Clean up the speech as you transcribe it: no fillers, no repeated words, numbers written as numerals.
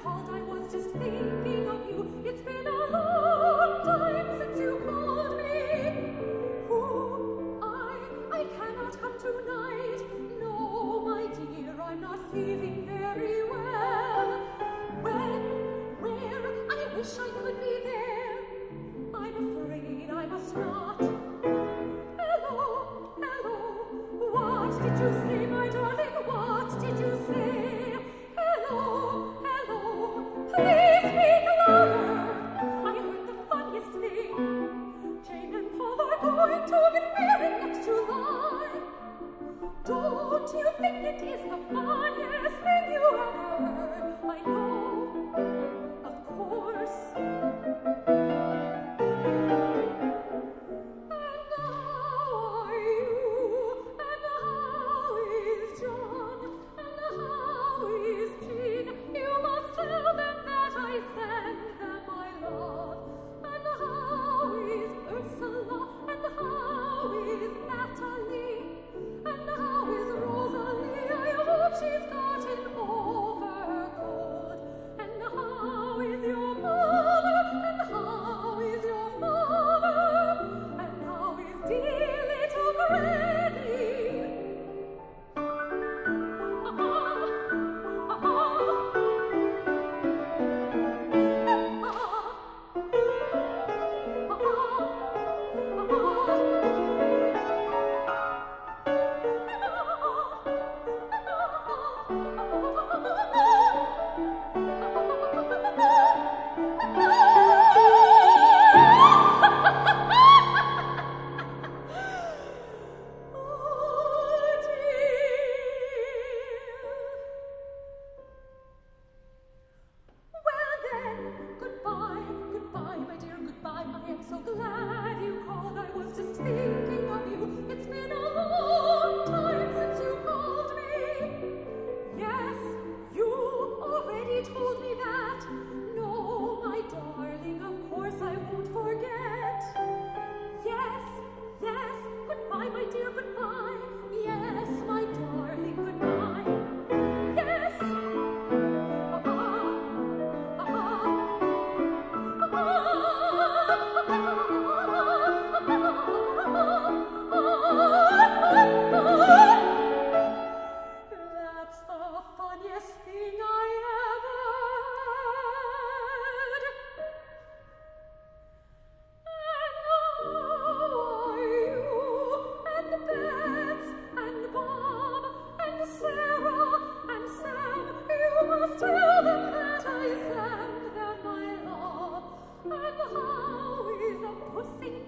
called, I was just thinking of you. It's been a long time since you called me. Who? I cannot come tonight. No, my dear, I'm not feeling very well. When? Where? I wish I could be there. I'm afraid I must not. Hello, hello. What did you say, my darling? What did you say? Hello, hello. Please speak louder. I heard the funniest thing. Jane and Paul are going to get married next July. Don't you think it is the funniest thing you ever heard? I know, of course. And how are you? And how is John? And how is Jean? You must tell them that I send them my love. And how is Ursula? And how is Natalie? And how is Rosalie? I hope she's gotten over her cold. And how is your mother? And how is your father? And how is dear little Granny? Pussy